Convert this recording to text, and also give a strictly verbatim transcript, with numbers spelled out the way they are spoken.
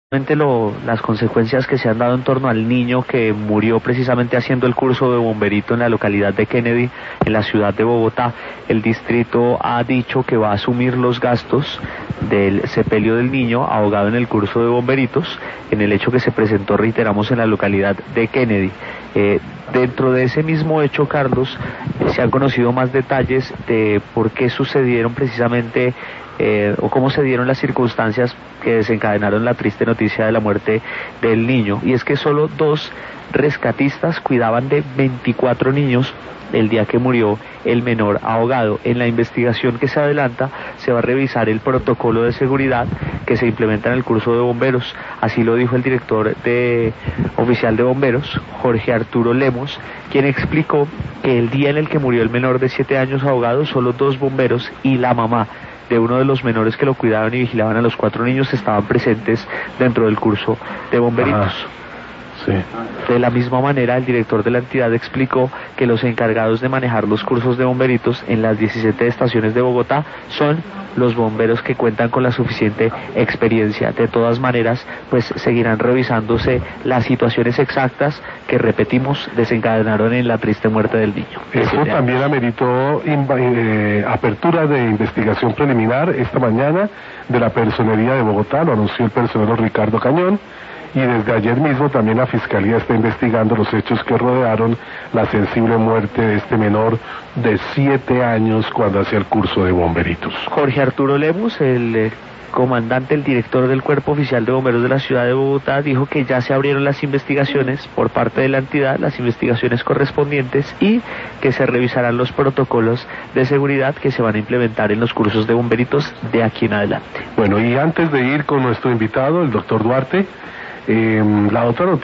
Lo, las consecuencias que se han dado en torno al niño que murió precisamente haciendo el curso de bomberito en la localidad de Kennedy, en la ciudad de Bogotá. El distrito ha dicho que va a asumir los gastos del sepelio del niño ahogado en el curso de bomberitos, en el hecho que se presentó, reiteramos, en la localidad de Kennedy. Eh, dentro de ese mismo hecho, Carlos, eh, se han conocido más detalles de por qué sucedieron precisamente Eh, o cómo se dieron las circunstancias que desencadenaron la triste noticia de la muerte del niño. Y es que solo dos rescatistas cuidaban de veinticuatro niños el día que murió el menor ahogado. En la investigación que se adelanta se va a revisar el protocolo de seguridad que se implementa en el curso de bomberos. Así lo dijo el director de, oficial de bomberos, Jorge Arturo Lemos, quien explicó que el día en el que murió el menor de siete años ahogado, solo dos bomberos y la mamá de uno de los menores que lo cuidaban y vigilaban a los cuatro niños estaban presentes dentro del curso de bomberitos. Ajá. Sí. De la misma manera, el director de la entidad explicó que los encargados de manejar los cursos de bomberitos en las diecisiete estaciones de Bogotá son los bomberos que cuentan con la suficiente experiencia. De todas maneras, pues seguirán revisándose las situaciones exactas que, repetimos, desencadenaron en la triste muerte del niño. Eso también ameritó eh, apertura de investigación preliminar esta mañana de la Personería de Bogotá, lo anunció el personero Ricardo Cañón. Y desde ayer mismo también la Fiscalía está investigando los hechos que rodearon la sensible muerte de este menor de siete años cuando hacía el curso de bomberitos. Jorge Arturo Lemos, el eh, comandante, el director del Cuerpo Oficial de Bomberos de la ciudad de Bogotá, dijo que ya se abrieron las investigaciones por parte de la entidad, las investigaciones correspondientes, y que se revisarán los protocolos de seguridad que se van a implementar en los cursos de bomberitos de aquí en adelante. Bueno, y antes de ir con nuestro invitado, el doctor Duarte, Eh, la doctora